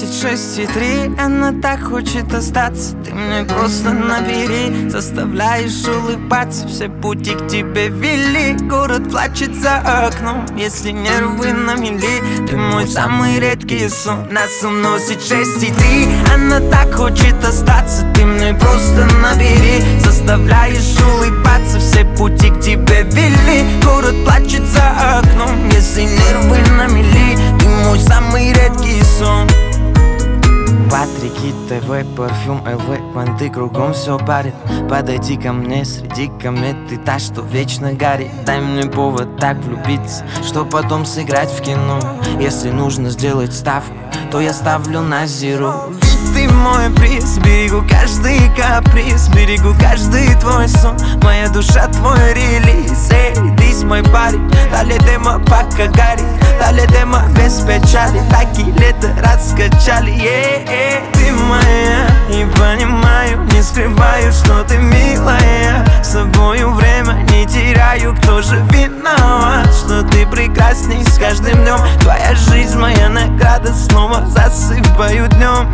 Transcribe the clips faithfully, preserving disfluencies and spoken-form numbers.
носит шесть и три. Она так хочет остаться, ты мне просто набери. Заставляешь улыбаться, все пути к тебе вели. Город плачет за окном, если нервы на мели. Ты мой самый редкий сон. Нас уносит шесть и три. Она так хочет остаться, ты мне просто набери. Заставляешь улыбаться, все пути к тебе вели. Город плачет за окном, если нервы на мели. Ты мой самый редкий сон. Патрики, ТВ, парфюм, ЛВ, понты кругом все парит. Подойди ко мне среди комет, ты та, что вечно горит. Дай мне повод так влюбиться, что потом сыграть в кино. Если нужно сделать ставку, то я ставлю на зеру. Ведь ты мой приз, берегу каждый каприз, берегу каждый твой сон. Моя душа твой релиз. Эй, ты мой парень, дали демо пока горит. Дали демо без печали, так и лето раскачали. Yeah, ты моя, и понимаю, не скрываю, что ты милая. С тобою время не теряю, кто же виноват, что ты прекрасней с каждым днем. Твоя жизнь, моя награда, снова засыпаю днем.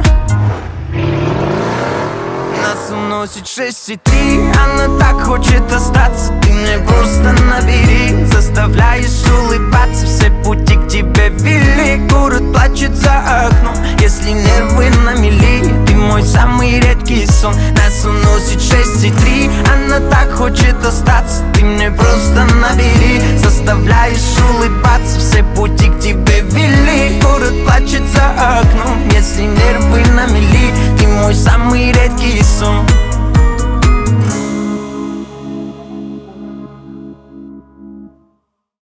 Нас уносит шесть и три. Она так хочет остаться, ты мне просто набери. Заставляешь улыбаться, все пути к тебе вели. Город плачет за окном, если нервы на мели. Ты мой самый редкий сон. Нас уносит шесть и три. Она так хочет остаться, ты мне просто набери. Заставляешь улыбаться, все пути к тебе вели. Город плачет за окном, если нервы на мели. Ты мой самый редкий сон.